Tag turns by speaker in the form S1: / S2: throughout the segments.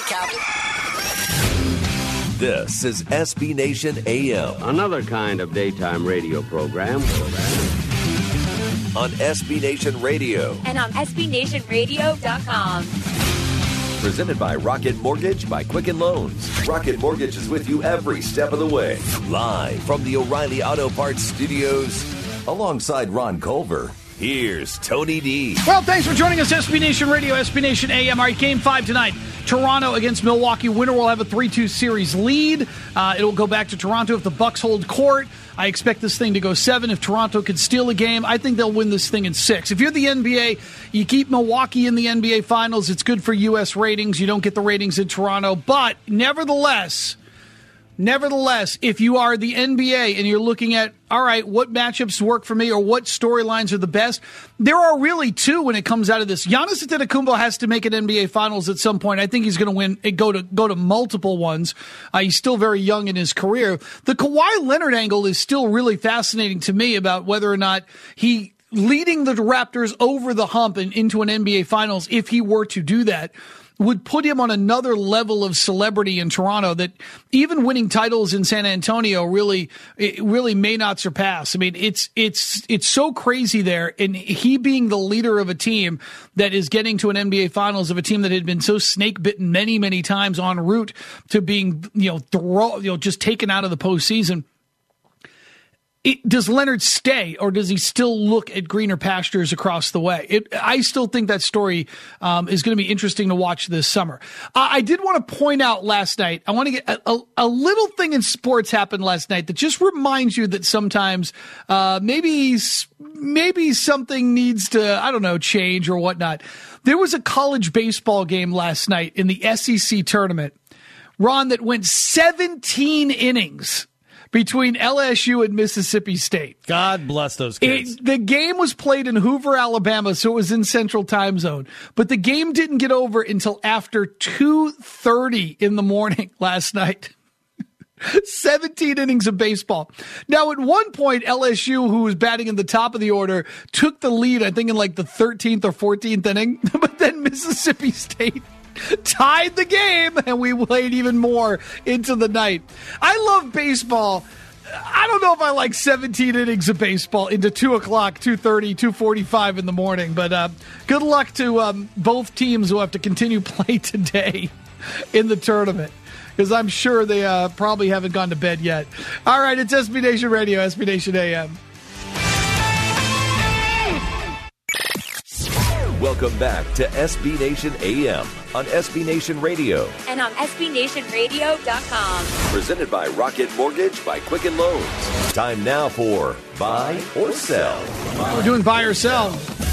S1: Captain.
S2: This is SB Nation AM.
S3: Another kind of daytime radio program.
S2: On SB Nation Radio.
S4: And on SBNationRadio.com.
S2: Presented by Rocket Mortgage by Quicken Loans. Rocket Mortgage is with you every step of the way. Live from the O'Reilly Auto Parts Studios. Alongside Ron Culver, here's Tony D.
S5: Well, thanks for joining us, SB Nation Radio, SB Nation AM. All right, Game 5 tonight. Toronto against Milwaukee. Winner will have a 3-2 series lead. It'll go back to Toronto if the Bucks hold court. I expect this thing to go 7. If Toronto can steal a game, I think they'll win this thing in 6. If you're the NBA, you keep Milwaukee in the NBA Finals. It's good for U.S. ratings. You don't get the ratings in Toronto. But nevertheless, if you are the NBA and you're looking at, all right, what matchups work for me or what storylines are the best, there are really two when it comes out of this. Giannis Antetokounmpo has to make an NBA Finals at some point. I think he's going to win, go to multiple ones. He's still very young in his career. The Kawhi Leonard angle is still really fascinating to me about whether or not he leading the Raptors over the hump and into an NBA Finals, if he were to do that, would put him on another level of celebrity in Toronto that even winning titles in San Antonio really may not surpass. I mean, it's so crazy there, and he being the leader of a team that is getting to an NBA Finals, of a team that had been so snake bitten many, many times en route to being, just taken out of the postseason. Does Leonard stay, or does he still look at greener pastures across the way? I still think that story is going to be interesting to watch this summer. I did want to point out last night, I want to get a little thing in sports happened last night that just reminds you that sometimes maybe something needs to, change or whatnot. There was a college baseball game last night in the SEC tournament, Ron, that went 17 innings. Between LSU and Mississippi State.
S6: God bless those kids.
S5: The game was played in Hoover, Alabama, so it was in Central Time Zone. But the game didn't get over until after 2:30 in the morning last night. 17 innings of baseball. Now, at one point, LSU, who was batting in the top of the order, took the lead, I think, in like the 13th or 14th inning. But then Mississippi State tied the game, and we played even more into the night. I love baseball. I don't know if I like 17 innings of baseball into 2 o'clock, 2:30, 2:45 in the morning, but good luck to both teams who have to continue play today in the tournament, because I'm sure they probably haven't gone to bed yet. All right, it's SB Nation Radio, SB Nation AM.
S2: Welcome back to SB Nation AM on SB Nation Radio.
S4: And on SBNationRadio.com.
S2: Presented by Rocket Mortgage by Quicken Loans. Time now for Buy or Sell.
S5: We're doing Buy or Sell.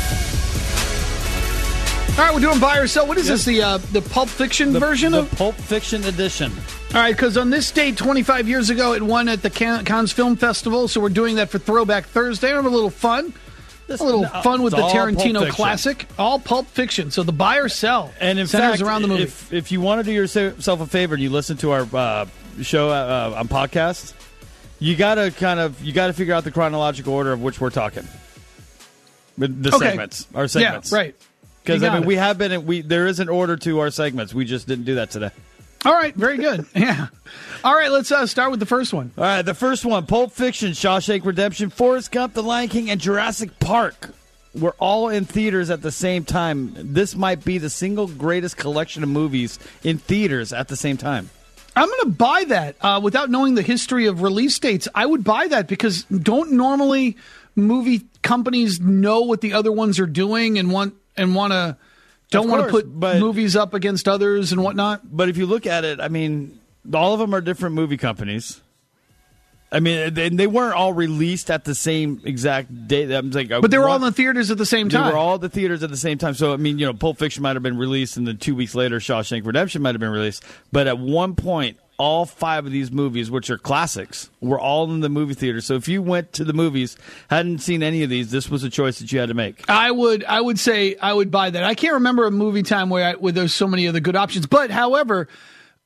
S5: All right, we're doing Buy or Sell. What is this, the Pulp Fiction version?
S6: The Pulp Fiction edition.
S5: All right, because on this date, 25 years ago, it won at the Cannes Film Festival, so we're doing that for Throwback Thursday. Have a little fun. A little fun with the Tarantino classic. All Pulp Fiction. So the Buy or Sell.
S6: And in
S5: centers
S6: fact,
S5: around the movie.
S6: If you want to do yourself a favor and you listen to our show on podcast, you gotta figure out the chronological order of which we're talking. Segments. Our segments.
S5: Yeah, right.
S6: Because there is an order to our segments. We just didn't do that today.
S5: All right, very good. Yeah. All right, let's start with the first one.
S6: All right, the first one, Pulp Fiction, Shawshank Redemption, Forrest Gump, The Lion King, and Jurassic Park were all in theaters at the same time. This might be the single greatest collection of movies in theaters at the same time.
S5: I'm going to buy that. Without knowing the history of release dates, I would buy that, because don't normally movie companies know what the other ones are doing and want to... Don't want to put movies up against others and whatnot.
S6: But if you look at it, I mean, all of them are different movie companies. I mean, they weren't all released at the same exact date.
S5: But they were all in the theaters at the same time.
S6: They were all at the theaters at the same time. So, I mean, Pulp Fiction might have been released, and then 2 weeks later, Shawshank Redemption might have been released. But at one point, all 5 of these movies, which are classics, were all in the movie theater. So if you went to the movies, hadn't seen any of these, this was a choice that you had to make.
S5: I would say I would buy that. I can't remember a movie time where there's so many other good options. But, however,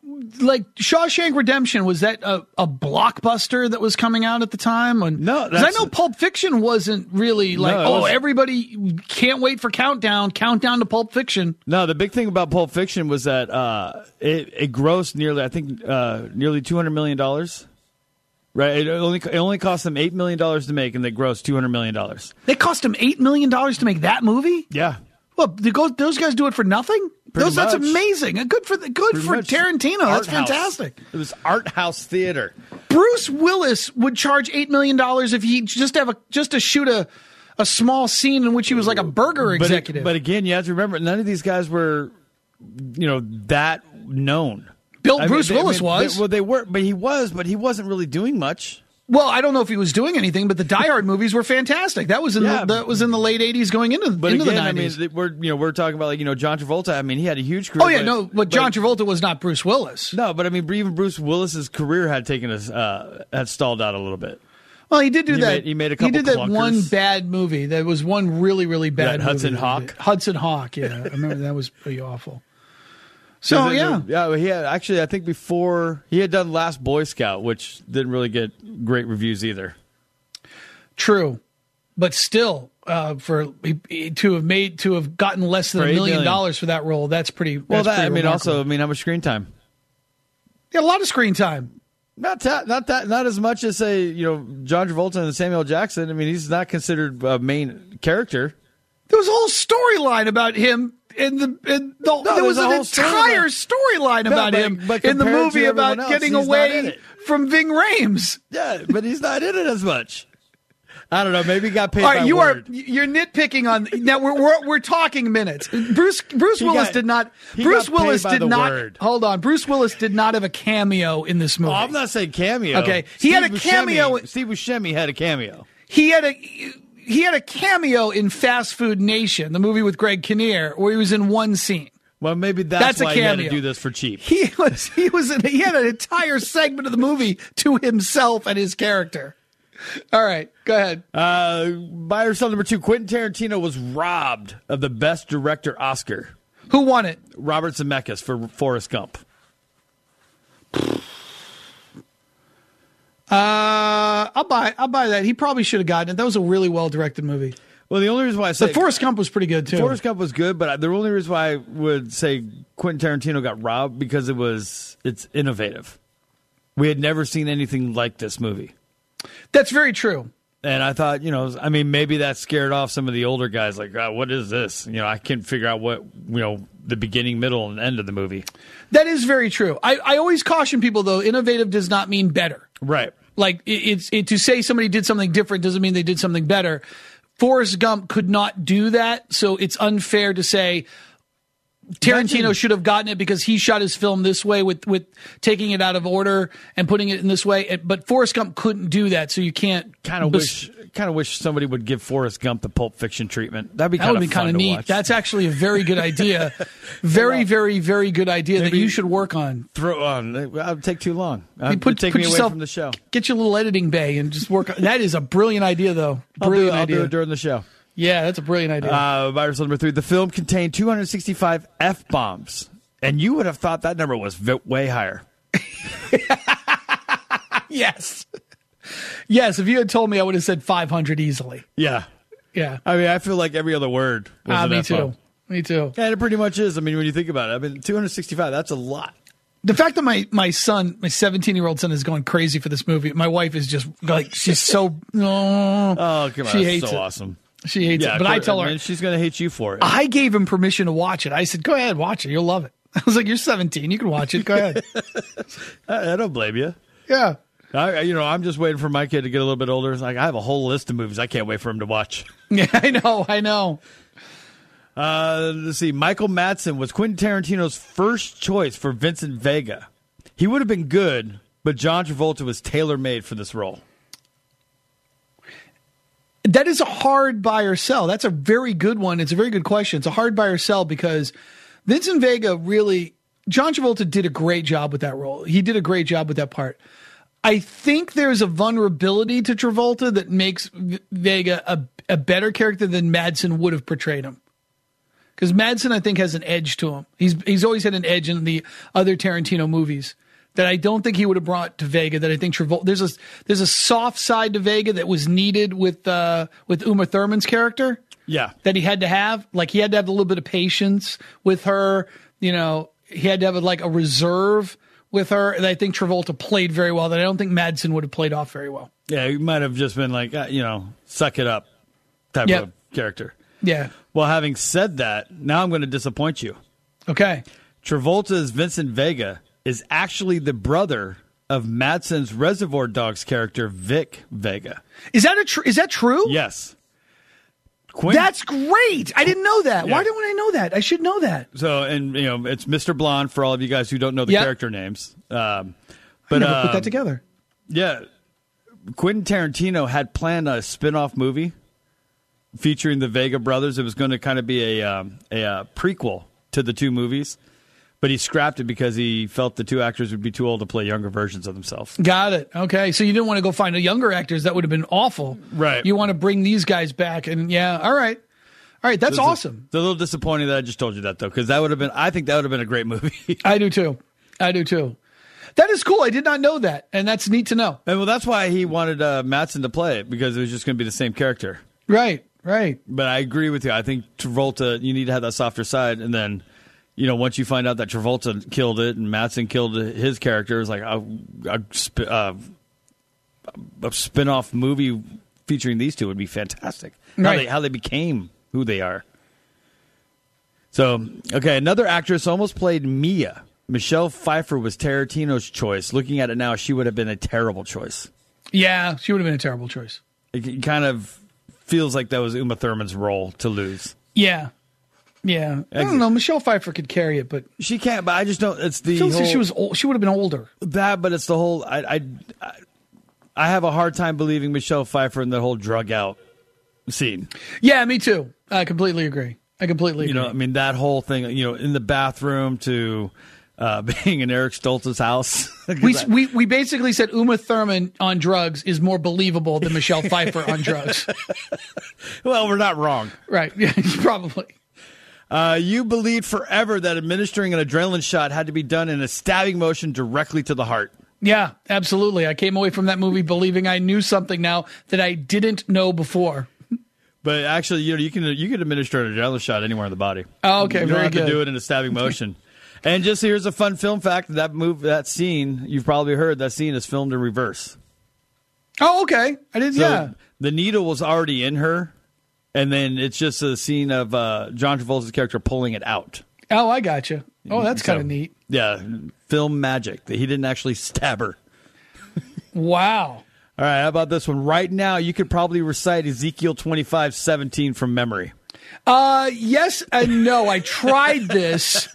S5: like Shawshank Redemption, was that a blockbuster that was coming out at the time?
S6: No,
S5: because I know Pulp Fiction wasn't really like, everybody can't wait for countdown to Pulp Fiction.
S6: No, the big thing about Pulp Fiction was that it grossed nearly $200 million. Right, it only cost them $8 million to make, and they grossed $200 million.
S5: They cost them $8 million to make that movie?
S6: Yeah.
S5: Well, those guys do it for nothing? That's amazing. Good for Tarantino. That's fantastic.
S6: It was art house theater.
S5: Bruce Willis would charge $8 million if he just to shoot a small scene in which he was like a burger executive.
S6: But again, you have to remember, none of these guys were, that known.
S5: Bruce Willis was.
S6: They were, but he wasn't really doing much.
S5: Well, I don't know if he was doing anything, but the Die Hard movies were fantastic. That was in the late '80s, going into the '90s.
S6: I mean, we're talking about John Travolta. I mean, he had a huge career.
S5: Oh yeah, but John Travolta was not Bruce Willis.
S6: No, but I mean, even Bruce Willis's career had had stalled out a little bit.
S5: Well, he did do that.
S6: He made a couple.
S5: He did that
S6: clunkers.
S5: One bad movie. That was one really, really bad.
S6: Hudson Hawk.
S5: Hudson Hawk. Yeah, I remember that was pretty awful. So
S6: he had I think before he had done Last Boy Scout, which didn't really get great reviews either.
S5: True, but still, to have gotten less than $1 million for that role, that's pretty.
S6: Well,
S5: that's pretty
S6: also, how much screen time?
S5: Yeah, a lot of screen time.
S6: Not as much as John Travolta and Samuel Jackson. I mean, he's not considered a main character.
S5: There was a whole storyline about him. There was an entire storyline about him in the movie about getting away from Ving Rhames.
S6: Yeah, but he's not in it as much. I don't know. Maybe he got paid. All right,
S5: you're nitpicking on now. We're talking minutes. Bruce Willis did not. Hold on. Bruce Willis did not have a cameo in this movie.
S6: Oh, I'm not saying cameo.
S5: Okay, he had a cameo.
S6: Steve Buscemi had a cameo.
S5: He had a cameo in Fast Food Nation, the movie with Greg Kinnear, where he was in one scene.
S6: Well, maybe that's why he had to do this for cheap.
S5: He had an entire segment of the movie to himself and his character. All right, go ahead.
S6: Buy or sell number 2, Quentin Tarantino was robbed of the Best Director Oscar.
S5: Who won it?
S6: Robert Zemeckis for Forrest Gump.
S5: I'll buy that. He probably should have gotten it. That was a really well-directed movie.
S6: Well, the only reason why I say
S5: Forrest Gump was pretty good too.
S6: Forrest Gump was good, but the only reason why I would say Quentin Tarantino got robbed because it's innovative. We had never seen anything like this movie.
S5: That's very true.
S6: And I thought, maybe that scared off some of the older guys. Like, what is this? I can't figure out what, the beginning, middle, and end of the movie.
S5: That is very true. I always caution people, though, innovative does not mean better.
S6: Right.
S5: Like, to say somebody did something different doesn't mean they did something better. Forrest Gump could not do that, so it's unfair to say Tarantino should have gotten it because he shot his film this way with taking it out of order and putting it in this way. But Forrest Gump couldn't do that, so you can't.
S6: Kind of wish somebody would give Forrest Gump the Pulp Fiction treatment. That'd be
S5: kind
S6: of
S5: neat.
S6: Watch.
S5: That's actually a very good idea. Very, very, very good idea that you should work on.
S6: Throw on. It'll take too long. Take me away from the show.
S5: Get your little editing bay and just work on. That is a brilliant idea, though.
S6: I'll do it during the show.
S5: Yeah, that's a brilliant idea.
S6: Virus number 3. The film contained 265 F-bombs, and you would have thought that number was way higher.
S5: Yes. Yes, if you had told me, I would have said 500 easily.
S6: Yeah.
S5: Yeah.
S6: I mean, I feel like every other word was an F-bomb.
S5: Me too.
S6: Yeah, it pretty much is. I mean, when you think about it, 265, that's a lot.
S5: The fact that my 17-year-old son is going crazy for this movie, my wife is just like, she's so...
S6: Oh, come on.
S5: She hates
S6: so
S5: it.
S6: awesome.
S5: She hates it. But I tell her...
S6: she's going to hate you for it.
S5: I gave him permission to watch it. I said, go ahead, watch it. You'll love it. I was like, you're 17. You can watch it. Go ahead.
S6: I don't blame you.
S5: Yeah.
S6: I'm just waiting for my kid to get a little bit older. It's like, I have a whole list of movies I can't wait for him to watch.
S5: Yeah, I know.
S6: Let's see. Michael Madsen was Quentin Tarantino's first choice for Vincent Vega. He would have been good, but John Travolta was tailor-made for this role.
S5: That is a hard buy or sell. That's a very good one. It's a very good question. It's a hard buy or sell because Vincent Vega John Travolta did a great job with that role. He did a great job with that part. I think there's a vulnerability to Travolta that makes Vega a better character than Madsen would have portrayed him. Because Madsen, I think, has an edge to him. He's always had an edge in the other Tarantino movies that I don't think he would have brought to Vega. That I think Travolta. There's a soft side to Vega that was needed with Uma Thurman's character.
S6: Yeah,
S5: that he had to have. Like he had to have a little bit of patience with her. You know, he had to have a reserve with her. And I think Travolta played very well. That I don't think Madsen would have played off very well.
S6: Yeah, he might have just been like, suck it up type of character.
S5: Yeah.
S6: Well, having said that, now I'm going to disappoint you.
S5: Okay.
S6: Travolta's Vincent Vega is actually the brother of Madsen's Reservoir Dogs character, Vic Vega.
S5: Is that true?
S6: Yes.
S5: That's great. I didn't know that.
S6: Yeah.
S5: Why didn't I know that? I should know that.
S6: So, and it's Mr. Blonde for all of you guys who don't know the character names. But
S5: I never put that together.
S6: Yeah. Quentin Tarantino had planned a spin-off movie featuring the Vega brothers. It was going to kind of be a prequel to the two movies, but he scrapped it because he felt the two actors would be too old to play younger versions of themselves.
S5: Got it. Okay, so you didn't want to go find younger actors. That would have been awful.
S6: Right.
S5: You want to bring these guys back, and all right. That's awesome.
S6: It's a little disappointing that I just told you that, though, because I think that would have been a great movie.
S5: I do too. That is cool. I did not know that, and that's neat to know.
S6: And well, that's why he wanted Madsen to play it, because it was just going to be the same character.
S5: Right.
S6: But I agree with you. I think Travolta, you need to have that softer side, and then, once you find out that Travolta killed it and Madsen killed his character, it's like a spin-off movie featuring these two would be fantastic.
S5: Right.
S6: How they became who they are. So, okay, another actress almost played Mia. Michelle Pfeiffer was Tarantino's choice. Looking at it now, she would have been a terrible choice.
S5: Yeah, she would have been a terrible choice.
S6: It kind of feels like that was Uma Thurman's role to lose.
S5: Yeah. I don't know. Michelle Pfeiffer could carry it, but
S6: she can't. But I just don't. It's the
S5: feels
S6: whole,
S5: like she was old. She would have been older.
S6: That, but it's the whole. I have a hard time believing Michelle Pfeiffer in that whole drug out scene.
S5: Yeah, me too. I completely agree.
S6: I mean, that whole thing. In the bathroom to being in Eric Stoltz's house.
S5: we basically said Uma Thurman on drugs is more believable than Michelle Pfeiffer on drugs.
S6: Well, we're not wrong.
S5: Right. Yeah, probably.
S6: You believed forever that administering an adrenaline shot had to be done in a stabbing motion directly to the heart.
S5: Yeah, absolutely. I came away from that movie believing I knew something now that I didn't know before.
S6: But actually, you can administer an adrenaline shot anywhere in the body.
S5: Oh, okay,
S6: you don't
S5: very
S6: have
S5: good.
S6: to do it in a stabbing motion. And just here's a fun film fact: that scene, you've probably heard, that scene is filmed in reverse.
S5: Oh, okay. I didn't.
S6: So the needle was already in her, and then it's just a scene of John Travolta's character pulling it out.
S5: Oh, I gotcha. Oh, that's kind of neat.
S6: Yeah, film magic. He didn't actually stab her.
S5: Wow.
S6: All right, how about this one? Right now, you could probably recite Ezekiel 25:17 from memory.
S5: Yes and no. I tried this.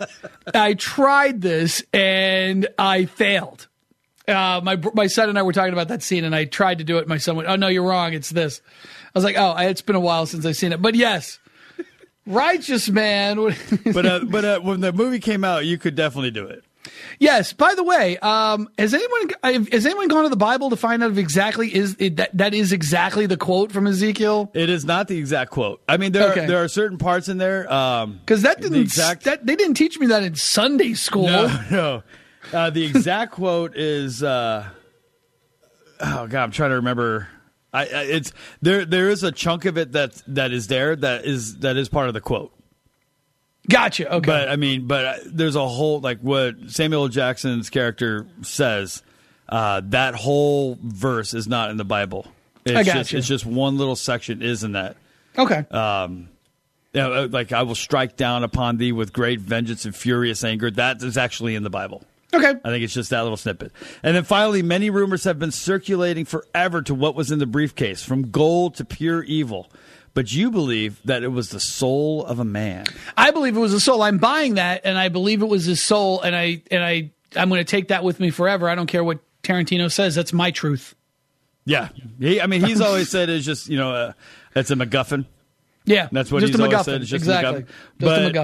S5: And I failed. My son and I were talking about that scene, and I tried to do it. My son went, "Oh no, you're wrong. It's this." I was like, "Oh, it's been a while since I've seen it." But yes, righteous man.
S6: but when the movie came out, you could definitely do it.
S5: Yes. By the way, has anyone gone to the Bible to find out if exactly that is exactly the quote from Ezekiel?
S6: It is not the exact quote. I mean, there are certain parts in there
S5: because they didn't teach me that in Sunday school.
S6: No. The exact quote is oh God, I'm trying to remember. It's there is a chunk of it that is there that is part of the quote.
S5: Gotcha. Okay.
S6: But there's a whole, like what Samuel L. Jackson's character says, that whole verse is not in the Bible. It's just one little section is in that.
S5: Okay.
S6: Like I will strike down upon thee with great vengeance and furious anger. That is actually in the Bible.
S5: Okay.
S6: I think it's just that little snippet. And then finally, many rumors have been circulating forever to what was in the briefcase, from gold to pure evil. But you believe that it was the soul of a man. I believe it was the soul. I'm buying that, and I believe it was his soul, and I'm going to take that with me forever. I don't care what Tarantino says. That's my truth. Yeah. He's always said it's just, it's a MacGuffin. Yeah. That's what he's always said. It's just exactly. Just a MacGuffin.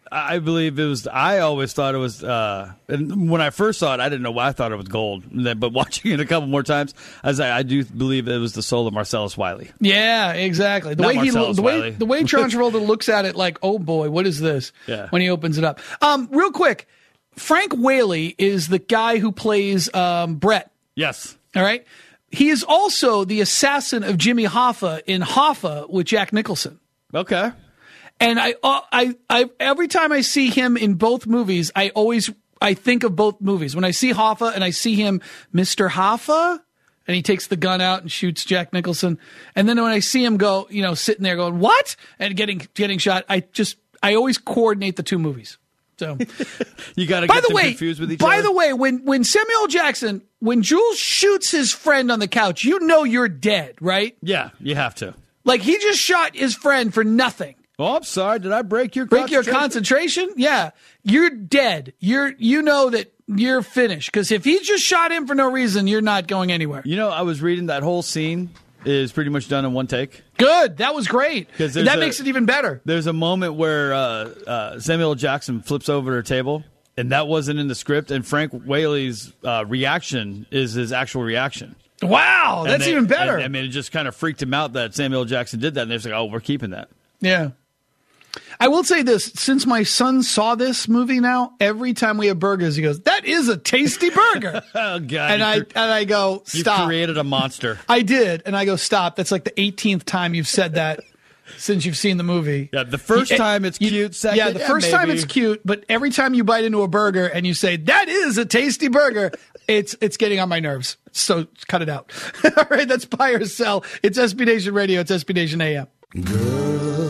S6: I believe it was. I always thought it was. And when I first saw it, I didn't know why I thought it was gold. But watching it a couple more times, I do believe it was the soul of Marcellus Wiley.
S5: Yeah, exactly. The way John Travolta looks at it, like, oh boy, what is this?
S6: Yeah.
S5: When he opens it up. Real quick, Frank Whaley is the guy who plays Brett.
S6: Yes.
S5: All right. He is also the assassin of Jimmy Hoffa in Hoffa with Jack Nicholson.
S6: Okay.
S5: And I every time I see him in both movies, I think of both movies. When I see Hoffa and I see him, Mr. Hoffa, and he takes the gun out and shoots Jack Nicholson. And then when I see him go, sitting there going, what? And getting shot, I always coordinate the two movies. So
S6: you got to get them confused with each other.
S5: By the way, when Samuel L. Jackson, when Jules shoots his friend on the couch, you're dead, right?
S6: Yeah, you have to.
S5: Like, he just shot his friend for nothing.
S6: Oh, I'm sorry. Did I break your
S5: concentration? Yeah. You're dead. You know that you're finished. Because if he just shot him for no reason, you're not going anywhere.
S6: I was reading that whole scene is pretty much done in one take.
S5: Good. That was great. That makes it even better.
S6: There's a moment where Samuel L. Jackson flips over a table, and that wasn't in the script, and Frank Whaley's reaction is his actual reaction.
S5: Wow. That's even better.
S6: It just kind of freaked him out that Samuel L. Jackson did that, and they're like, oh, we're keeping that.
S5: Yeah. I will say this, since my son saw this movie now, every time we have burgers, he goes, that is a tasty burger.
S6: Oh, God.
S5: And I go, stop.
S6: You created a monster.
S5: I did. And I go, stop. That's like the 18th time you've said that since you've seen the movie.
S6: Yeah, the first time it's cute. Second,
S5: yeah, the first time it's cute, but every time you bite into a burger and you say, that is a tasty burger, it's getting on my nerves. So cut it out. All right, that's Buy or Sell. It's SB Nation Radio. It's SB Nation AM.
S1: Girl,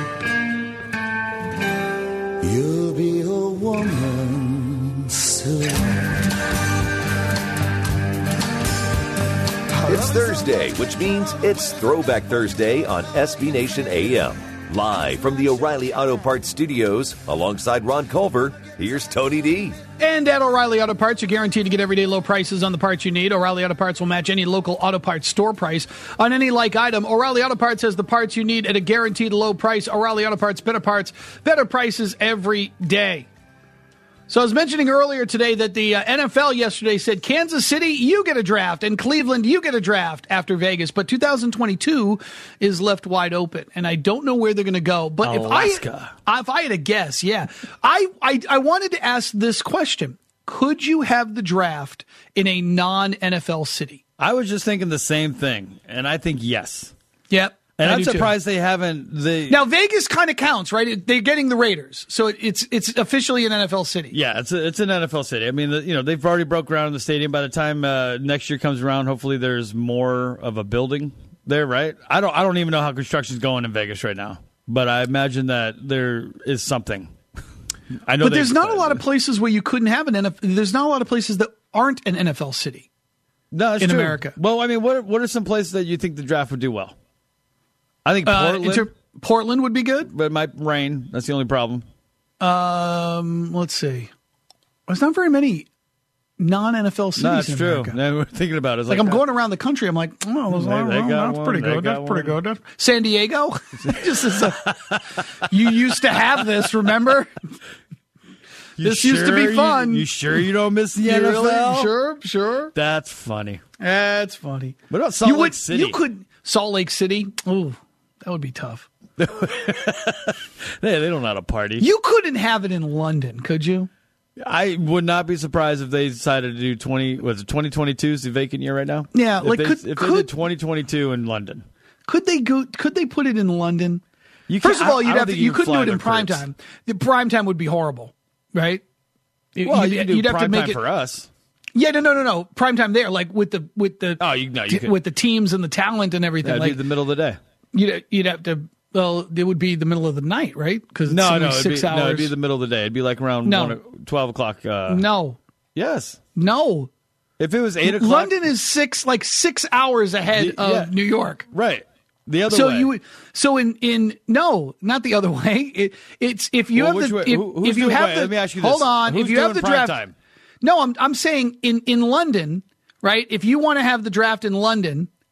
S1: you'll be a woman soon.
S2: It's Thursday, which means it's Throwback Thursday on SB Nation AM. Live from the O'Reilly Auto Parts Studios, alongside Ron Culver, here's Tony D.
S5: And at O'Reilly Auto Parts, you're guaranteed to get everyday low prices on the parts you need. O'Reilly Auto Parts will match any local auto parts store price on any like item. O'Reilly Auto Parts has the parts you need at a guaranteed low price. O'Reilly Auto Parts, better prices every day. So I was mentioning earlier today that the NFL yesterday said, Kansas City, you get a draft, and Cleveland, you get a draft after Vegas. But 2022 is left wide open, and I don't know where they're going to go. But if I had a guess, yeah. I wanted to ask this question. Could you have the draft in a non-NFL city?
S6: I was just thinking the same thing, and I think yes.
S5: Yep.
S6: And I'm surprised they haven't.
S5: Now Vegas kind of counts, right? They're getting the Raiders, so it's officially an NFL city.
S6: Yeah, it's an NFL city. I mean, they've already broke ground in the stadium. By the time next year comes around, hopefully there's more of a building there, right? I don't even know how construction's going in Vegas right now, but I imagine that there is something. I know,
S5: but there's not a lot of places where you couldn't have an NFL. There's not a lot of places that aren't an NFL city.
S6: No, it's
S5: in
S6: true.
S5: America.
S6: Well, I mean, what are some places that you think the draft would do well? I think Portland.
S5: Portland would be good,
S6: but it might rain. That's the only problem.
S5: Let's see. There's not very many non-NFL cities.
S6: No, that's
S5: in
S6: true.
S5: America.
S6: Now we're thinking about it. It's
S5: like I'm going around the country. I'm like, oh, that's pretty good. That's pretty good. San Diego. You used to have this. Remember? This used to be fun.
S6: You sure you don't miss the NFL?
S5: Really? Sure.
S6: That's funny.
S5: That's funny.
S6: What about Salt Lake City?
S5: You could. Salt Lake City? Ooh, that would be tough.
S6: They don't know how to party.
S5: You couldn't have it in London, could you?
S6: I would not be surprised if they decided to do 2022 is the vacant year right now?
S5: Yeah,
S6: if they did 2022 in London.
S5: Could they put it in London? First of all, you couldn't do it in prime time. The prime time would be horrible, right?
S6: Well, you could do prime time for us.
S5: Yeah, no. Prime time there, like with the with the teams and the talent and everything.
S6: It'd
S5: like
S6: be the middle of the day.
S5: You'd have to. Well, it would be the middle of the night, right? Because
S6: no,
S5: 6 hours.
S6: No, it'd be the middle of the day. It'd be like around 12 o'clock.
S5: No.
S6: Yes.
S5: No.
S6: If it was 8 o'clock,
S5: London is 6 hours ahead of New York.
S6: Right. The other way.
S5: No, not the other way. It's if you have the if you have the.
S6: Let me ask you this.
S5: Hold on.
S6: Who's
S5: if you have the draft
S6: time?
S5: No, I'm saying in London, right? If you want to have the draft in London,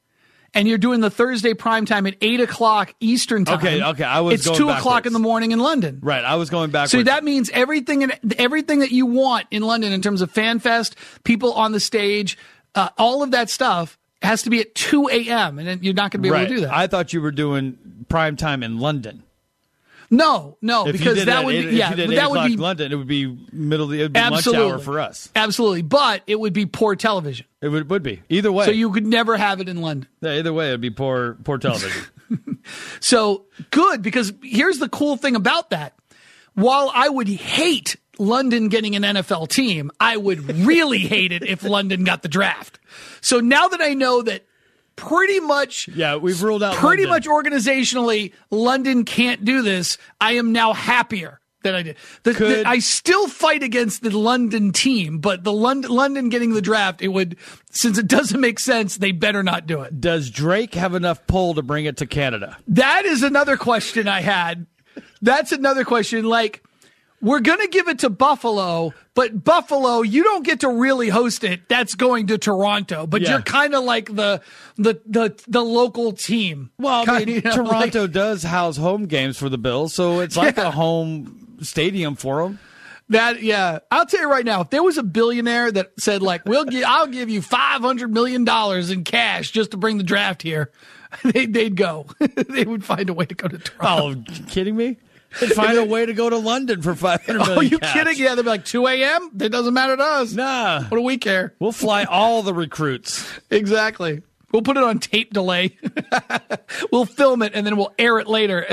S5: and you're doing the Thursday primetime at 8 o'clock Eastern time.
S6: Okay.
S5: It's 2 o'clock in the morning in London.
S6: Right. I was going backwards.
S5: So that means everything that you want in London in terms of FanFest, people on the stage, all of that stuff has to be at 2 a.m. and then you're not going to be able to do that.
S6: I thought you were doing prime time in London.
S5: No,
S6: If
S5: because that would be
S6: that would be London. It would be lunch hour for us.
S5: Absolutely, but it would be poor television.
S6: It would be either way.
S5: So you could never have it in London.
S6: Yeah, either way, it'd be poor television.
S5: So good, because here's the cool thing about that. While I would hate London getting an NFL team, I would really hate it if London got the draft. So now that I know that pretty much,
S6: we've ruled out
S5: pretty
S6: London.
S5: much organizationally, London can't do this, I am now happier that I did. I still fight against the London team, but the London getting the draft, it would, since it doesn't make sense, they better not do it.
S6: Does Drake have enough pull to bring it to Canada?
S5: That is another question I had. That's another question. Like, we're going to give it to Buffalo, but Buffalo, you don't get to really host it. That's going to Toronto, but you're kind of like the local team.
S6: Well, I mean, Toronto does house home games for the Bills, so it's like a home stadium for them.
S5: I'll tell you right now, if there was a billionaire that said like, I'll give you $500 million in cash just to bring the draft here, they'd go. They would find a way to go to Toronto.
S6: Oh, kidding me? They'd find a way to go to London for $500 million.
S5: Oh, you kidding? Yeah, they'd be like 2 a.m. It doesn't matter to us.
S6: Nah.
S5: What do we care?
S6: We'll fly all the recruits.
S5: Exactly. We'll put it on tape delay. We'll film it and then we'll air it later.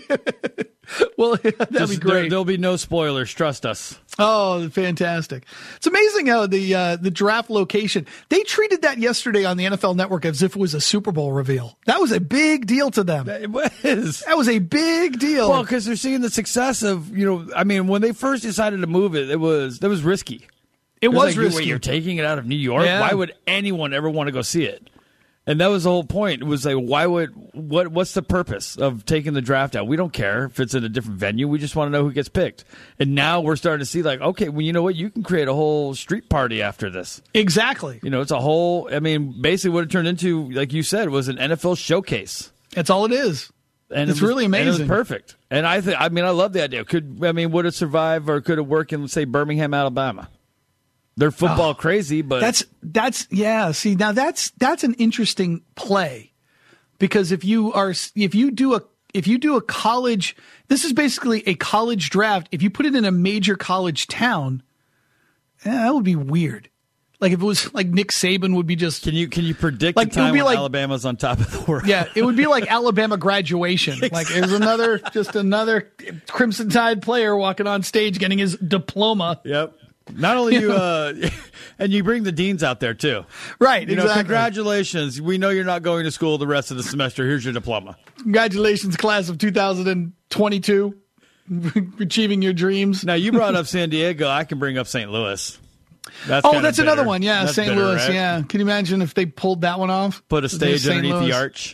S5: Well, that'd be great.
S6: There'll be no spoilers. Trust us.
S5: Oh, fantastic. It's amazing how the draft location, they treated that yesterday on the NFL Network as if it was a Super Bowl reveal. That was a big deal to them.
S6: It was.
S5: That was a big deal.
S6: Well, because they're seeing the success of, when they first decided to move it, that was risky.
S5: It was
S6: like,
S5: risky.
S6: Wait, you're taking it out of New York?
S5: Yeah.
S6: Why would anyone ever want to go see it? And that was the whole point. It was like, what's the purpose of taking the draft out? We don't care if it's in a different venue. We just want to know who gets picked. And now we're starting to see like, okay, well, you know what? You can create a whole street party after this.
S5: Exactly.
S6: It's a whole, basically what it turned into, like you said, was an NFL showcase.
S5: That's all it is. And it's really amazing.
S6: And it was perfect. And I love the idea. Would it survive or could it work in, let's say, Birmingham, Alabama? They're football crazy, but
S5: that's see, now that's an interesting play, because if you do a college, this is basically a college draft. If you put it in a major college town, that would be weird. Like if it was like Nick Saban would be just.
S6: Can you predict
S5: like,
S6: the time
S5: it would be
S6: when
S5: like,
S6: Alabama's on top of the world?
S5: Yeah, it would be like Alabama graduation. Exactly. Like it was another Crimson Tide player walking on stage getting his diploma.
S6: Yep. Not only you, and you bring the deans out there too.
S5: Right, exactly.
S6: Congratulations. We know you're not going to school the rest of the semester. Here's your diploma.
S5: Congratulations, class of 2022, achieving your dreams.
S6: Now, you brought up San Diego. I can bring up St. Louis.
S5: That's another one. Yeah,
S6: that's
S5: St. Louis. Right? Yeah. Can you imagine if they pulled that one off?
S6: Put a stage underneath the arch.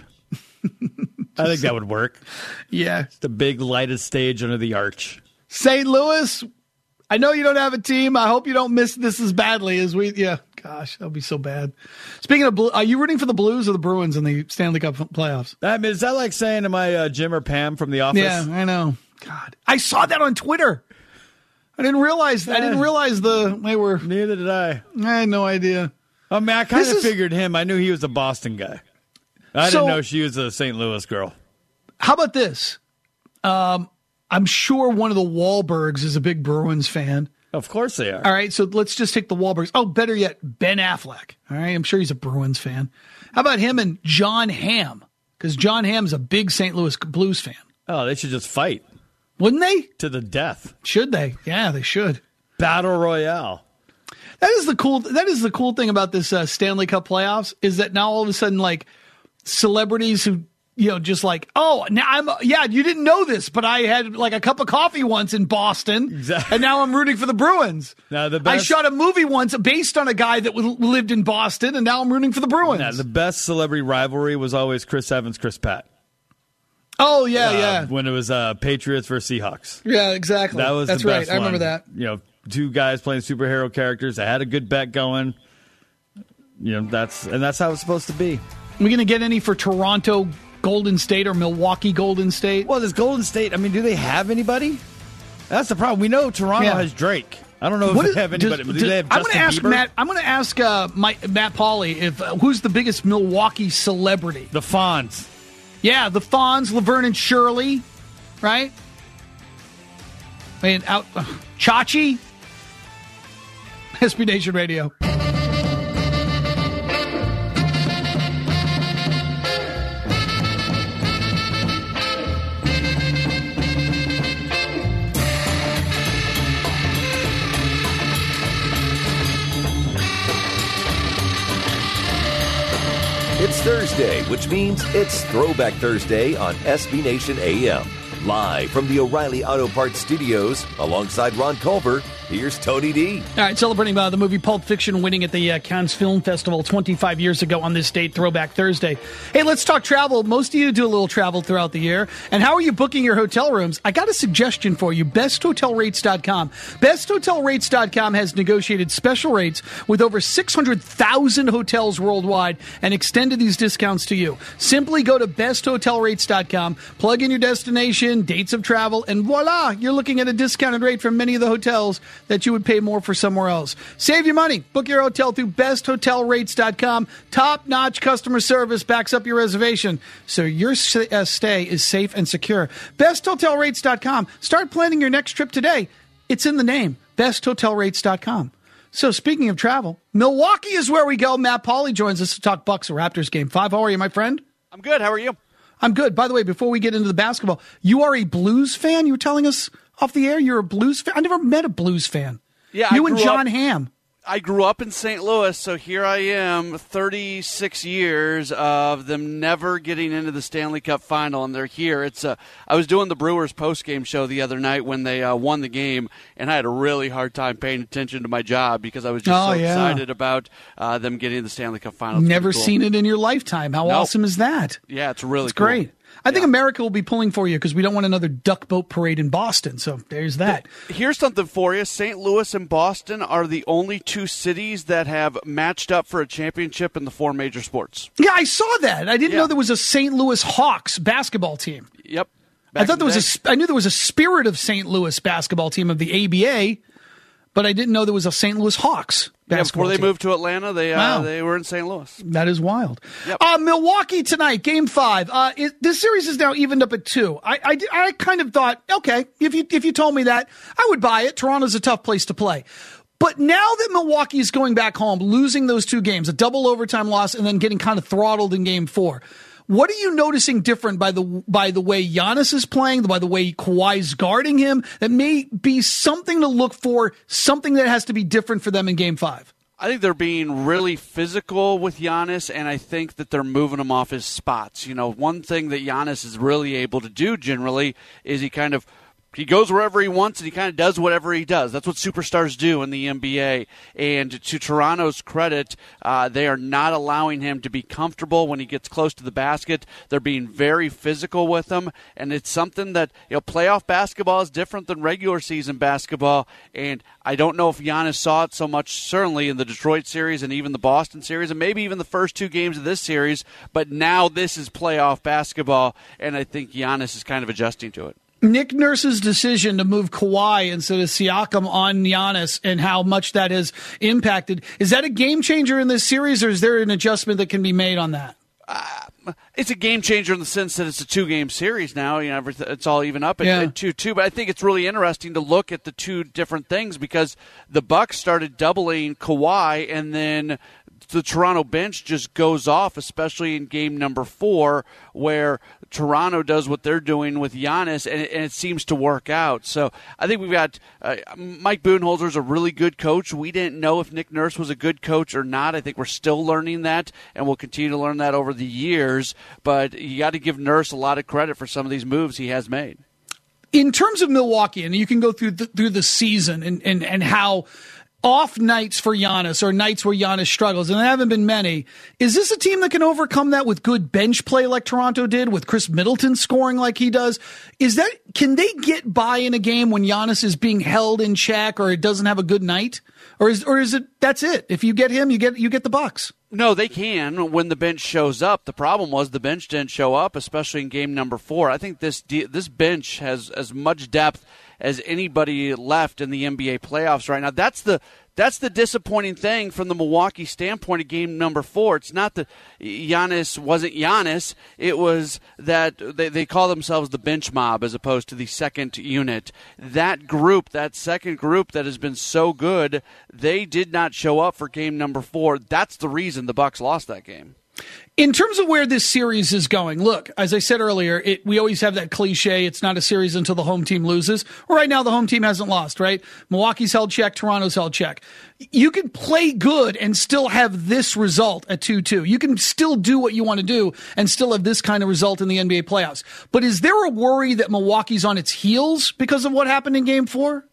S6: I think that would work.
S5: Yeah.
S6: Just a big lighted stage under the arch.
S5: St. Louis, I know you don't have a team. I hope you don't miss this as badly as we. Yeah, gosh, that'll be so bad. Speaking of, are you rooting for the Blues or the Bruins in the Stanley Cup playoffs?
S6: Is that like saying, am I Jim or Pam from The Office?
S5: Yeah, I know. God, I saw that on Twitter. I didn't realize they were.
S6: Neither did I.
S5: I had no idea.
S6: I kind of figured him. I knew he was a Boston guy. I didn't know she was a St. Louis girl.
S5: How about this? I'm sure one of the Wahlbergs is a big Bruins fan.
S6: Of course they are.
S5: All right, so let's just take the Wahlbergs. Oh, better yet, Ben Affleck. All right, I'm sure he's a Bruins fan. How about him and John Hamm? Because John Hamm's a big St. Louis Blues fan.
S6: Oh, they should just fight.
S5: Wouldn't they?
S6: To the death.
S5: Should they? Yeah, they should.
S6: Battle Royale.
S5: That is the cool thing about this Stanley Cup playoffs is that now all of a sudden, like, celebrities who, just like, oh, now you didn't know this, but I had like a cup of coffee once in Boston,
S6: exactly.
S5: And now I'm rooting for the Bruins.
S6: Now,
S5: I shot a movie once based on a guy that lived in Boston, and now I'm rooting for the Bruins.
S6: Now, the best celebrity rivalry was always Chris Evans, Chris Pratt.
S5: Oh, yeah.
S6: When it was Patriots versus Seahawks.
S5: Yeah, exactly. That's
S6: the best
S5: right. I remember that.
S6: Two guys playing superhero characters. They had a good bet going. That's how it's supposed to be.
S5: Are we going to get any for Toronto Golden State or Milwaukee Golden State?
S6: Well, does Golden State, do they have anybody? That's the problem. We know Toronto has Drake. I don't know if they have anybody. Do they have Justin Bieber?
S5: I'm going to ask Matt Pauley who's the biggest Milwaukee celebrity.
S6: The Fonz.
S5: Yeah, the Fonz, Laverne and Shirley, right? Chachi. SB Nation Radio.
S2: It's Thursday, which means it's Throwback Thursday on SB Nation AM. Live from the O'Reilly Auto Parts Studios, alongside Ron Culver, here's Tony D.
S5: All right, celebrating the movie Pulp Fiction winning at the Cannes Film Festival 25 years ago on this date, Throwback Thursday. Hey, let's talk travel. Most of you do a little travel throughout the year. And how are you booking your hotel rooms? I got a suggestion for you, besthotelrates.com. Besthotelrates.com has negotiated special rates with over 600,000 hotels worldwide and extended these discounts to you. Simply go to besthotelrates.com, plug in your destination, dates of travel, and voila, you're looking at a discounted rate from many of the hotels that you would pay more for somewhere else. Save your money. Book your hotel through besthotelrates.com. Top-notch customer service backs up your reservation, so your stay is safe and secure. Besthotelrates.com. Start planning your next trip today. It's in the name, besthotelrates.com. So speaking of travel, Milwaukee is where we go. Matt Pauley joins us to talk Bucks Raptors Game 5. How are you, my friend?
S7: I'm good. How are you?
S5: I'm good. By the way, before we get into the basketball, you are a Blues fan? You were telling us off the air you're a Blues fan? I never met a Blues fan.
S7: Yeah,
S5: you and John Hamm.
S7: I grew up in St. Louis, so here I am, 36 years of them never getting into the Stanley Cup Final, and they're here. I was doing the Brewers postgame show the other night when they won the game, and I had a really hard time paying attention to my job because I was just excited about them getting to the Stanley Cup Final.
S5: Never seen it in your lifetime. How awesome is that?
S7: Yeah, it's really
S5: cool. Great. I think America will be pulling for you because we don't want another duck boat parade in Boston. So there's that.
S7: Here's something for you. St. Louis and Boston are the only two cities that have matched up for a championship in the four major sports.
S5: Yeah, I saw that. I didn't know there was a St. Louis Hawks basketball team.
S7: Yep.
S5: I thought I knew there was a Spirit of St. Louis basketball team of the ABA, but I didn't know there was a St. Louis Hawks basketball
S7: before they
S5: team.
S7: moved to Atlanta, they were in St. Louis.
S5: That is wild.
S7: Yep.
S5: Milwaukee tonight, Game 5. This series is now evened up at 2. I kind of thought, okay, if you told me that, I would buy it. Toronto's a tough place to play. But now that Milwaukee is going back home, losing those two games, a double overtime loss, and then getting kind of throttled in Game 4, what are you noticing different by the way Giannis is playing, by the way Kawhi's guarding him, that may be something to look for, something that has to be different for them in Game 5?
S7: I think they're being really physical with Giannis, and I think that they're moving him off his spots. You know, one thing that Giannis is really able to do generally is he goes wherever he wants and he kind of does whatever he does. That's what superstars do in the NBA. And to Toronto's credit, they are not allowing him to be comfortable when he gets close to the basket. They're being very physical with him, and it's something that, playoff basketball is different than regular season basketball. And I don't know if Giannis saw it so much, certainly in the Detroit series and even the Boston series, and maybe even the first two games of this series. But now this is playoff basketball, and I think Giannis is kind of adjusting to it.
S5: Nick Nurse's decision to move Kawhi instead of Siakam on Giannis and how much that has impacted, is that a game changer in this series, or is there an adjustment that can be made on that?
S7: It's a game changer in the sense that it's a two-game series now. It's all even up at 2-2. But I think it's really interesting to look at the two different things because the Bucks started doubling Kawhi, and then the Toronto bench just goes off, especially in game number 4, where Toronto does what they're doing with Giannis, and it seems to work out. So I think we've got Mike Budenholzer's a really good coach. We didn't know if Nick Nurse was a good coach or not. I think we're still learning that, and we'll continue to learn that over the years. But you got to give Nurse a lot of credit for some of these moves he has made.
S5: In terms of Milwaukee, and you can go through the season and how off nights for Giannis or nights where Giannis struggles, and there haven't been many, is this a team that can overcome that with good bench play like Toronto did, with Chris Middleton scoring like he does? Can they get by in a game when Giannis is being held in check or it doesn't have a good night? Or is it that's it? If you get him, you get the Bucks.
S7: No, they can when the bench shows up. The problem was the bench didn't show up, especially in game number 4. I think this bench has as much depth as anybody left in the NBA playoffs right now. That's the disappointing thing from the Milwaukee standpoint of game number 4. It's not that Giannis wasn't Giannis. It was that they call themselves the bench mob as opposed to the second unit. That group, that second group that has been so good, they did not show up for game number 4. That's the reason the Bucks lost that game.
S5: In terms of where this series is going, look, as I said earlier, we always have that cliche, it's not a series until the home team loses. Right now, the home team hasn't lost, right? Milwaukee's held check, Toronto's held check. You can play good and still have this result at 2-2. You can still do what you want to do and still have this kind of result in the NBA playoffs. But is there a worry that Milwaukee's on its heels because of what happened in Game 4?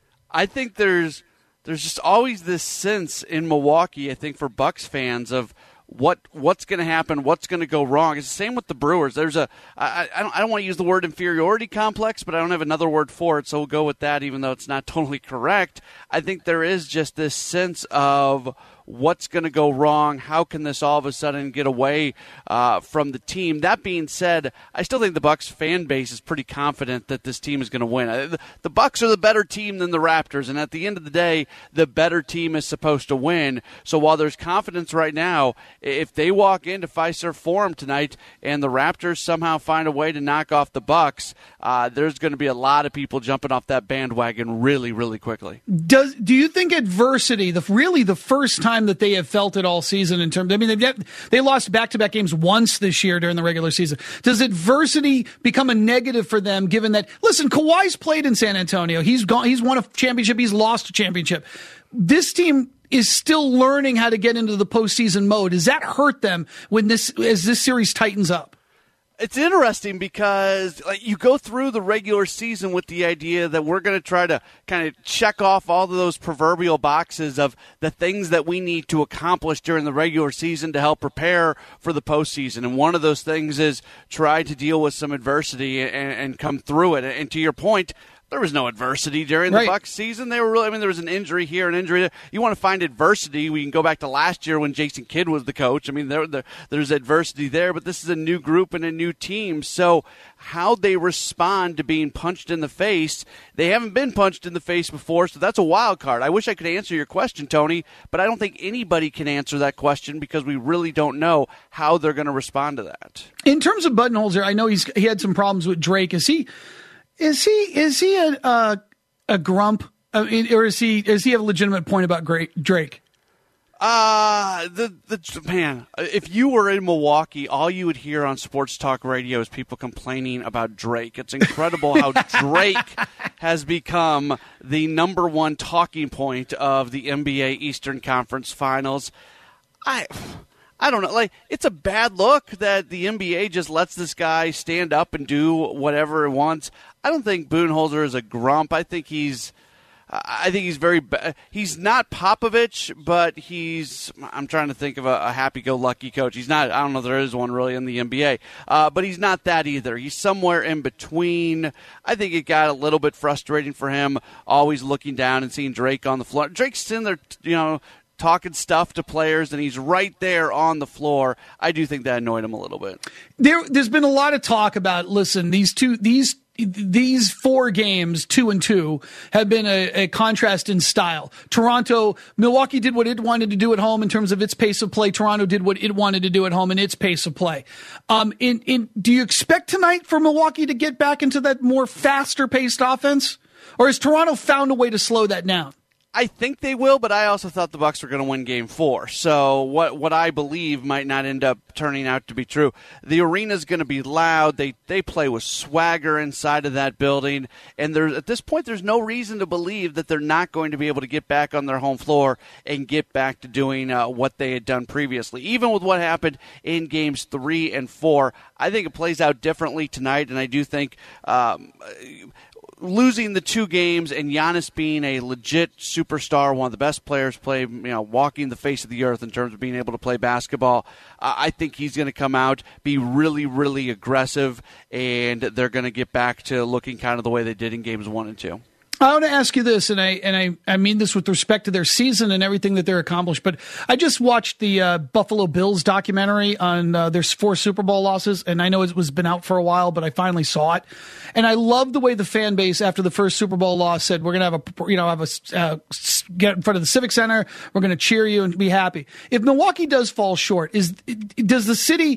S7: I think there's just always this sense in Milwaukee, I think, for Bucks fans of what's going to happen, what's going to go wrong. It's the same with the Brewers. There's I don't want to use the word inferiority complex, but I don't have another word for it, so we'll go with that, even though it's not totally correct. I think there is just this sense of what's going to go wrong. How can this all of a sudden get away from the team? That being said, I still think the Bucks fan base is pretty confident that this team is going to win. The Bucks are the better team than the Raptors, and at the end of the day, the better team is supposed to win. So while there's confidence right now, if they walk into Fiserv Forum tonight and the Raptors somehow find a way to knock off the Bucks, there's going to be a lot of people jumping off that bandwagon really, really quickly.
S5: Do you think adversity, really the first time that they have felt it all season in terms, I mean, they lost back-to-back games once this year during the regular season. Does adversity become a negative for them given that, listen, Kawhi's played in San Antonio. He's won a championship. He's lost a championship. This team is still learning how to get into the postseason mode. Does that hurt them as this series tightens up?
S7: It's interesting because you go through the regular season with the idea that we're going to try to kind of check off all of those proverbial boxes of the things that we need to accomplish during the regular season to help prepare for the postseason. And one of those things is try to deal with some adversity and come through it. And to your point, there was no adversity during the Bucks season. They were really, there was an injury here, an injury there. You want to find adversity, we can go back to last year when Jason Kidd was the coach. There's adversity there, but this is a new group and a new team. So how they respond to being punched in the face, they haven't been punched in the face before, so that's a wild card. I wish I could answer your question, Tony, but I don't think anybody can answer that question because we really don't know how they're going to respond to that.
S5: In terms of Budenholzer, I know he had some problems with Drake. Is he a grump, or does he have a legitimate point about Drake?
S7: Man, if you were in Milwaukee, all you would hear on sports talk radio is people complaining about Drake. It's incredible how Drake has become the number one talking point of the NBA Eastern Conference Finals. I don't know. It's a bad look that the NBA just lets this guy stand up and do whatever he wants. I don't think Budenholzer is a grump. I think he's very he's not Popovich, but I'm trying to think of a happy-go-lucky coach. He's not. I don't know if there is one really in the NBA, but he's not that either. He's somewhere in between. I think it got a little bit frustrating for him, always looking down and seeing Drake on the floor. Drake's in there, talking stuff to players, and he's right there on the floor. I do think that annoyed him a little bit.
S5: There's been a lot of talk about, listen, these 4 games, 2-2, have been a contrast in style. Milwaukee did what it wanted to do at home in terms of its pace of play. Toronto did what it wanted to do at home in its pace of play. Do you expect tonight for Milwaukee to get back into that more faster paced offense? Or has Toronto found a way to slow that down?
S7: I think they will, but I also thought the Bucks were going to win Game 4. So what I believe might not end up turning out to be true. The arena's going to be loud. They play with swagger inside of that building, and at this point, there's no reason to believe that they're not going to be able to get back on their home floor and get back to doing what they had done previously. Even with what happened in Games 3 and 4, I think it plays out differently tonight, and I do think losing the 2 games and Giannis being a legit superstar, one of the best players walking the face of the earth in terms of being able to play basketball, I think he's going to come out, be really, really aggressive, and they're going to get back to looking kind of the way they did in games 1 and 2.
S5: I want to ask you this, and I mean this with respect to their season and everything that they're accomplished, but I just watched the Buffalo Bills documentary on their 4 Super Bowl losses, and I know it was been out for a while, but I finally saw it, and I love the way the fan base after the first Super Bowl loss said, "We're going to get in front of the Civic Center, we're going to cheer you and be happy." If Milwaukee does fall short, is the city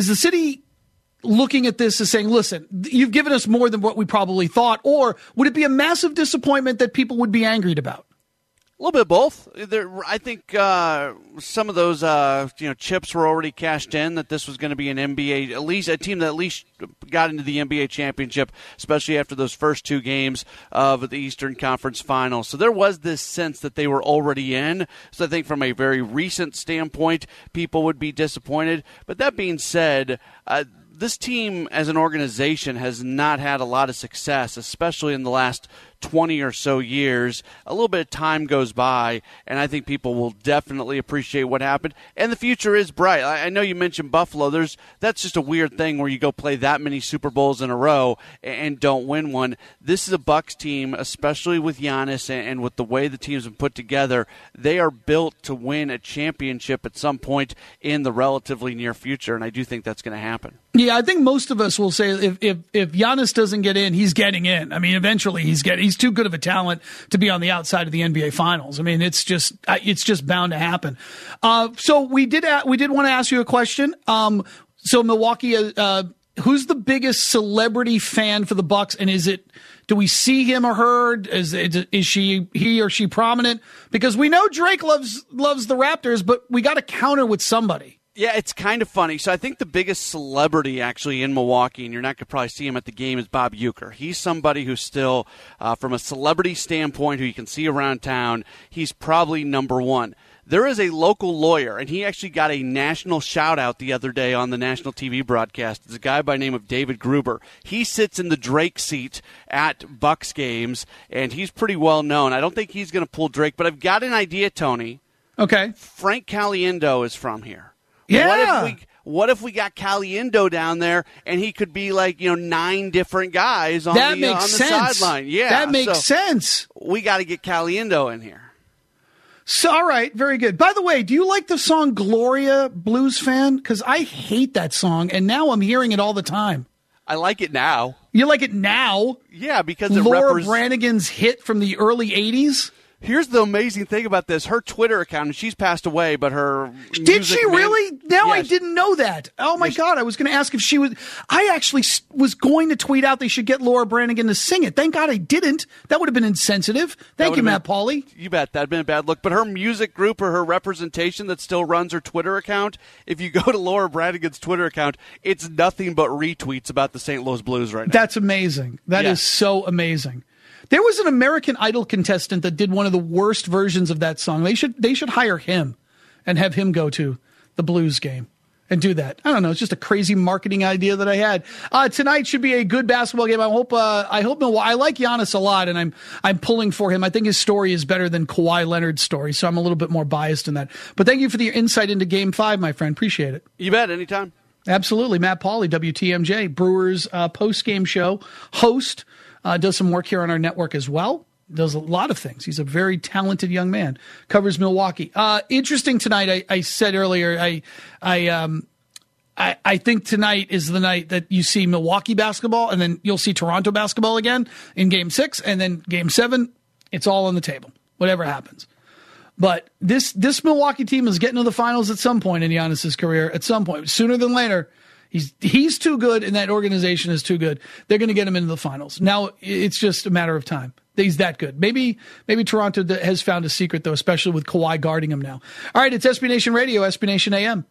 S5: looking at this as saying, listen, you've given us more than what we probably thought, or would it be a massive disappointment that people would be angry about?
S7: A little bit of both. I think some of those chips were already cashed in, that this was going to be an NBA, at least a team that at least got into the NBA championship, especially after those first 2 games of the Eastern Conference Finals. So there was this sense that they were already in. So I think from a very recent standpoint, people would be disappointed. But that being said, this team as an organization has not had a lot of success, especially in the last 20 or so years. A little bit of time goes by, and I think people will definitely appreciate what happened. And the future is bright. I know you mentioned Buffalo. That's just a weird thing where you go play that many Super Bowls in a row and don't win one. This is a Bucs team, especially with Giannis and with the way the teams have put together. They are built to win a championship at some point in the relatively near future, and I do think that's going to happen.
S5: Yeah, I think most of us will say if Giannis doesn't get in, he's getting in. I mean, eventually he's too good of a talent to be on the outside of the NBA Finals. I mean, it's just bound to happen. So we did want to ask you a question. So Milwaukee, who's the biggest celebrity fan for the Bucks, and do we see him or her? Is he or she prominent? Because we know Drake loves the Raptors, but we got to counter with somebody.
S7: Yeah, it's kind of funny. So I think the biggest celebrity actually in Milwaukee, and you're not going to probably see him at the game, is Bob Uecker. He's somebody who's still, from a celebrity standpoint, who you can see around town, he's probably number 1. There is a local lawyer, and he actually got a national shout-out the other day on the national TV broadcast. It's a guy by the name of David Gruber. He sits in the Drake seat at Bucks games, and he's pretty well known. I don't think he's going to pull Drake, but I've got an idea, Tony.
S5: Okay.
S7: Frank Caliendo is from here.
S5: Yeah.
S7: What if we got Caliendo down there and he could be 9 different guys on the sideline? Yeah,
S5: that makes sense.
S7: We got to get Caliendo in here.
S5: So, all right, very good. By the way, do you like the song Gloria, Blues fan? Because I hate that song, and now I'm hearing it all the time.
S7: I like it now.
S5: You like it now?
S7: Yeah, because
S5: Laura Branigan's hit from the early 80s?
S7: Here's the amazing thing about this. Her Twitter account, and she's passed away, but her
S5: Did she really? I didn't know that. Oh, my God. I was going to ask if she was. I actually was going to tweet out they should get Laura Branigan to sing it. Thank God I didn't. That would have been insensitive. Thank you, Matt Pauley.
S7: You bet. That would have been a bad look. But her music group or her representation that still runs her Twitter account, if you go to Laura Branigan's Twitter account, it's nothing but retweets about the St. Louis Blues right now.
S5: That's amazing. That is so amazing. There was an American Idol contestant that did one of the worst versions of that song. They should hire him and have him go to the Blues game and do that. I don't know. It's just a crazy marketing idea that I had. Tonight should be a good basketball game. I hope Milwaukee. I like Giannis a lot, and I'm pulling for him. I think his story is better than Kawhi Leonard's story, so I'm a little bit more biased in that. But thank you for the insight into Game 5, my friend. Appreciate it.
S7: You bet. Anytime.
S5: Absolutely. Matt Pauley, WTMJ, Brewers post-game show host. Does some work here on our network as well. Does a lot of things. He's a very talented young man. Covers Milwaukee. Interesting tonight. I said earlier. I think tonight is the night that you see Milwaukee basketball, and then you'll see Toronto basketball again in Game 6, and then Game 7. It's all on the table. Whatever happens. But this Milwaukee team is getting to the finals at some point in Giannis's career. At some point, sooner than later. He's too good, and that organization is too good. They're going to get him into the finals. Now it's just a matter of time. He's that good. Maybe Toronto has found a secret, though, especially with Kawhi guarding him now. All right, it's SB Nation Radio, SB Nation AM.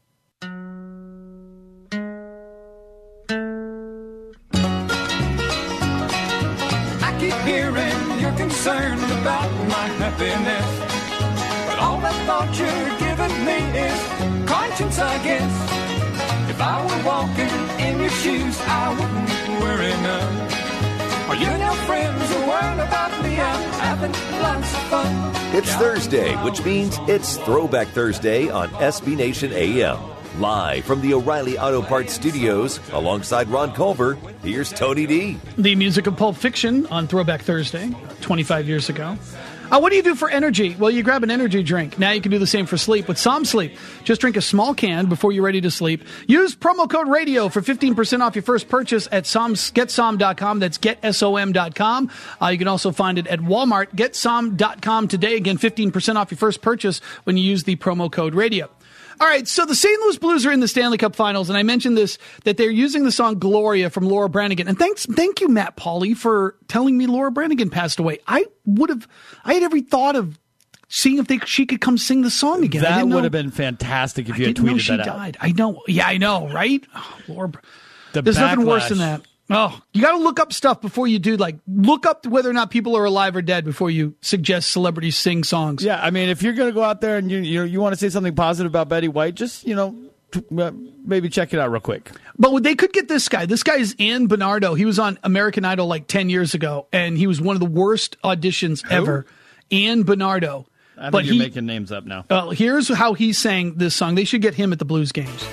S8: I keep hearing you're concerned about my happiness, but all that thought you're giving me is conscience, I guess. If I were walking in your shoes, I wouldn't worry none. Are You and your friends will worry about me. I'm having lots of fun.
S2: It's Thursday, which means it's Throwback Thursday on SB Nation AM. Live from the O'Reilly Auto Parts Studios, alongside Ron Culver, here's Tony D.
S5: The music of Pulp Fiction on Throwback Thursday, 25 years ago. What do you do for energy? Well, you grab an energy drink. Now you can do the same for sleep with Som Sleep. Just drink a small can before you're ready to sleep. Use promo code RADIO for 15% off your first purchase at getsom.com. That's getsom.com. You can also find it at Walmart. Getsom.com today. Again, 15% off your first purchase when you use the promo code RADIO. All right, so the St. Louis Blues are in the Stanley Cup Finals, and I mentioned this, that they're using the song Gloria from Laura Branigan. And thank you, Matt Pauley, for telling me Laura Branigan passed away. I had every thought of seeing if she could come sing the song again.
S6: That would have been fantastic if you had tweeted that out.
S5: Died. I know. Yeah, I know, right? Oh, Laura.
S6: There's
S5: nothing worse than that. Oh, you got to look up stuff before you do, like, look up whether or not people are alive or dead before you suggest celebrities sing songs.
S6: Yeah, I mean, if you're going to go out there and you want to say something positive about Betty White, just, maybe check it out real quick. But
S5: they could get this guy. This guy is Ian Bernardo. He was on American Idol like 10 years ago, and he was one of the worst auditions ever. Ian Bernardo.
S6: I think you're making names up now.
S5: Here's how he sang this song. They should get him at the Blues games.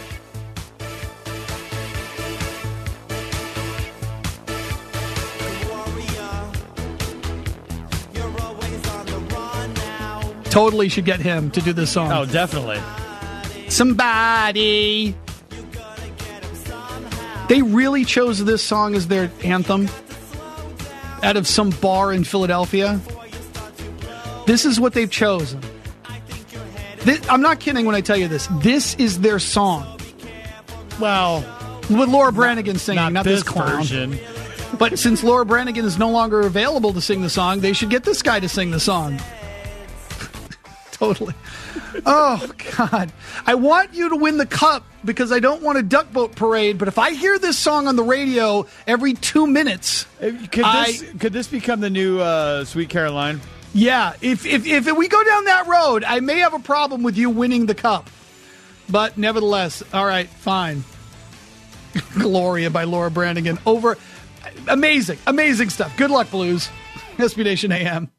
S5: Totally should get him to do this song.
S6: Oh, definitely.
S5: Somebody. They really chose this song as their anthem out of some bar in Philadelphia. This is what they've chosen. I'm not kidding when I tell you this. This is their song.
S6: Well,
S5: with Laura Branigan singing, not this clown.
S6: Version.
S5: But since Laura Branigan is no longer available to sing the song, they should get this guy to sing the song. Totally. Oh, God. I want you to win the cup because I don't want a duck boat parade, but if I hear this song on the radio every 2 minutes...
S6: Could this become the new Sweet Caroline?
S5: Yeah. If we go down that road, I may have a problem with you winning the cup. But nevertheless, all right, fine. Gloria by Laura Branigan. Amazing stuff. Good luck, Blues. SB Nation AM.